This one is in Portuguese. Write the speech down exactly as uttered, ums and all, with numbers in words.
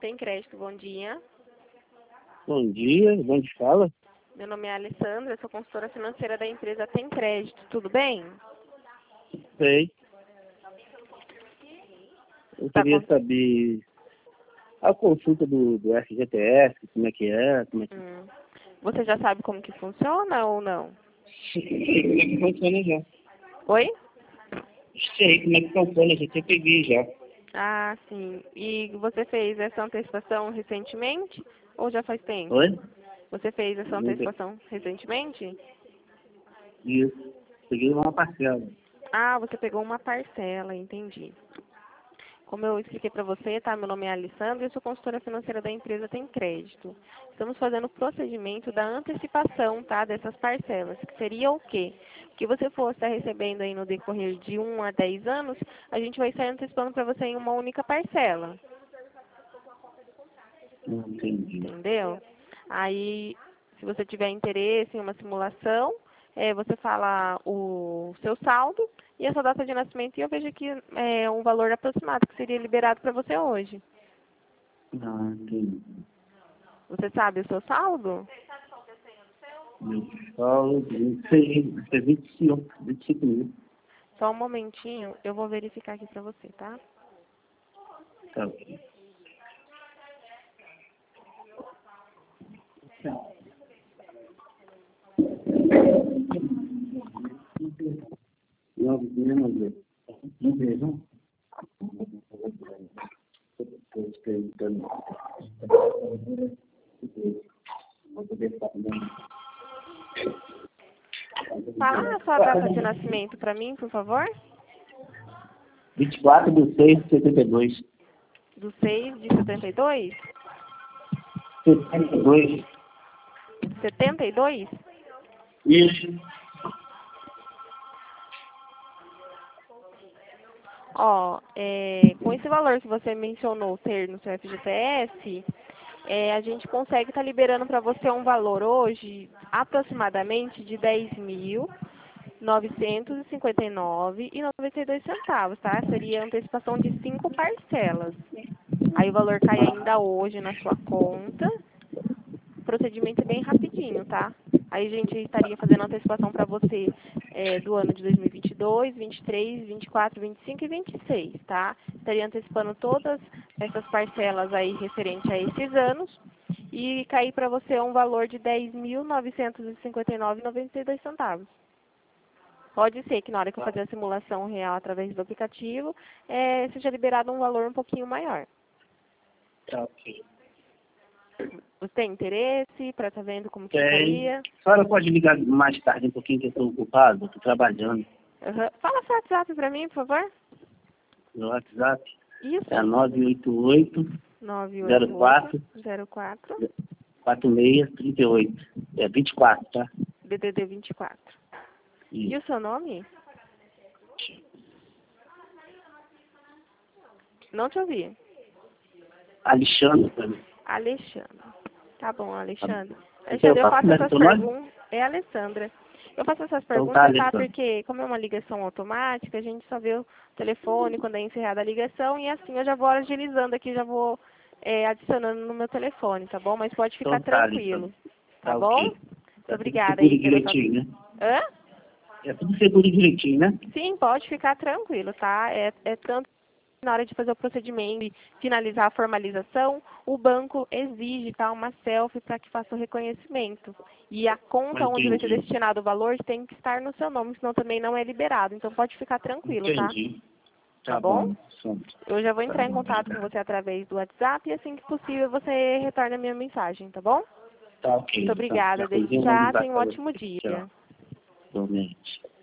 Tem Crédito, bom dia. Bom dia, de onde fala? Meu nome é Alessandra, sou consultora financeira da empresa Tem Crédito, tudo bem? Sei. Eu Tá queria com... saber a consulta do, do F G T S, como é que é, como é que... hum. Você já sabe como que funciona ou não? Sei como é que funciona já. Oi? Sei como é que funciona, já te peguei já. Ah, sim. E você fez essa antecipação recentemente ou já faz tempo? Oi? Você fez essa antecipação recentemente? Isso. Peguei uma parcela. Ah, você pegou uma parcela, entendi. Como eu expliquei para você, tá? Meu nome é Alessandra e eu sou consultora financeira da empresa Tem Crédito. Estamos fazendo o procedimento da antecipação, tá? Dessas parcelas, que seria o quê? O que você for estar recebendo aí no decorrer de um a dez anos, a gente vai estar antecipando para você em uma única parcela. Não entendi. Entendeu? Aí, se você tiver interesse em uma simulação, é, você fala o seu saldo e a sua data de nascimento e eu vejo aqui é, um valor aproximado que seria liberado para você hoje. Não entendi. Você sabe o seu saldo? Meu saldo, não sei, é vinte e cinco, vinte e cinco mil. Só um momentinho, eu vou verificar aqui para você, tá? Tá ok. Nove mil, nove Não vejo. Estou escrevendo. Vou poder estar dando. Fala a sua data de nascimento para mim, por favor. vinte e quatro de seis de setenta e dois. Do seis de setenta e dois? setenta e dois. setenta e dois? Isso. Ó, é, com esse valor que você mencionou ter no seu F G T S, é, a gente consegue estar liberando para você um valor hoje aproximadamente de dez mil novecentos e cinquenta e nove reais e noventa e dois centavos, tá? Seria antecipação de cinco parcelas. Aí o valor cai ainda hoje na sua conta. O procedimento é bem rapidinho, tá? Aí a gente estaria fazendo a antecipação para você é, do ano de dois mil e vinte e dois, vinte e três, vinte e quatro, vinte e cinco e vinte e seis, tá? Estaria antecipando todas essas parcelas aí referente a esses anos e cair para você um valor de dez mil novecentos e cinquenta e nove reais e noventa e dois centavos. Pode ser que na hora que eu fazer a simulação real através do aplicativo, é, seja liberado um valor um pouquinho maior. Tá ok. Você tem interesse para estar vendo como que Tem. ficaria? A senhora pode ligar mais tarde um pouquinho que eu estou ocupado, estou trabalhando. Uhum. Fala seu WhatsApp para mim, por favor. No WhatsApp Isso. é nove oito oito, nove oito zero oito, quatro, zero quatro, quatro seis três oito. É vinte e quatro, tá? D D D vinte e quatro. E Isso. o seu nome? Não te ouvi. Alexandre também. Alexandre. Tá bom, Alexandre. Então eu Alexandre, eu faço faço mesmo essas teu nome? perguntas. É Alessandra. Eu faço essas Então tá, perguntas, tá? Alexandre. Porque como é uma ligação automática, a gente só vê o telefone quando é encerrada a ligação e assim eu já vou agilizando aqui, já vou é, adicionando no meu telefone, tá bom? Mas pode ficar Então tá, tranquilo, Alexandre. tá Tá bom? ok. Muito Tá tudo obrigada seguro aí e pela sua... direitinho, né? Hã? É tudo seguro e direitinho, né? Sim, pode ficar tranquilo, tá? É, é tanto na hora de fazer o procedimento e finalizar a formalização, o banco exige, tá, uma selfie para que faça o reconhecimento. E a conta onde vai ser Entendi. destinado o valor tem que estar no seu nome, senão também não é liberado. Então pode ficar tranquilo, tá? Entendi. Tá Tá bom? bom. Sim. Eu já vou Tá entrar em bom, contato com obrigado. você através do WhatsApp e assim que possível você retorna a minha mensagem, tá bom? Tá ok, Muito então. obrigada. Já Desde cozinha uma já, ligar tenha um pra ótimo você. Tchau. dia. Igualmente.